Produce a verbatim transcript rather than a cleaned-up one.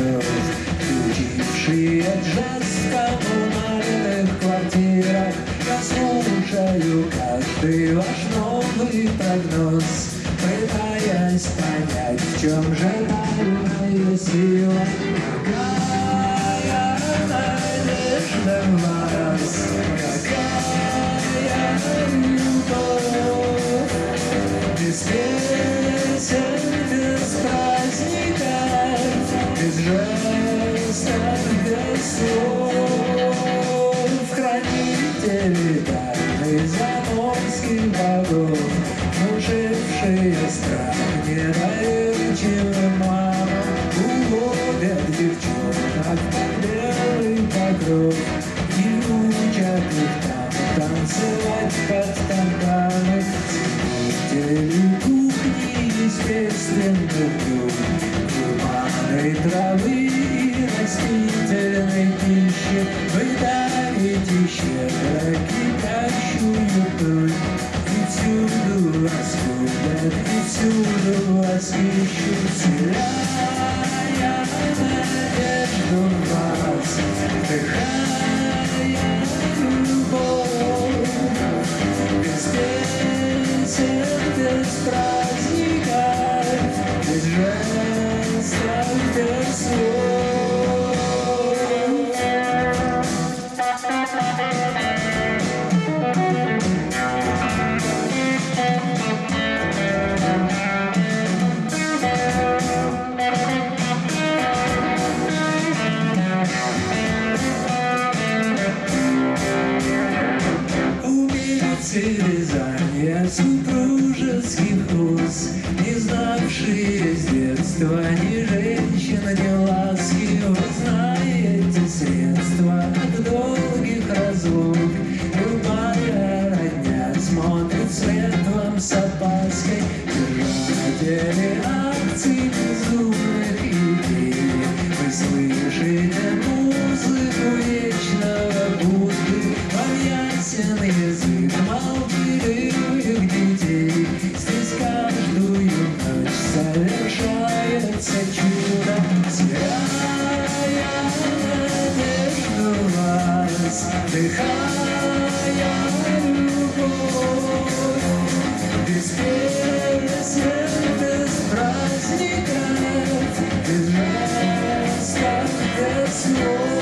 слез, включившие джаз в коммунальных квартирах. Я слушаю каждый ваш новый прогноз, пытаясь понять, в чем же тайная сила. Какая надежда в вас, какая любовь, без песен, без праздников, без жестов, без слов. Хранители тайны заморских богов, внушившие страх недоверчивым мамам, уводят девчонок под белый покров и учат их там танцевать под тантаны. Цветители кухни естественных блюд, гуманной травы и растительной пищи, вы дарите щедро кипящую пыль. И всюду вас любят, и всюду вас ищут, вселяя надежду в вас, вдыхая любовь. Без песен, без праздников, без жестов, без слов. Вязания супружеских уз, не знавшие с детства ни женщин, ни ласки, вы знаете средства от долгих разлук. Любая родня смотрит вслед вам с опаской, держатели акций безумных идей. Вы слышите музыку вечного Будды, вам ясен язык молчаливых детей. Здесь каждую ночь совершается чудо, вселяя надежду в вас, вдыхая любовь. Без песен, без праздников, без жестов, без слов.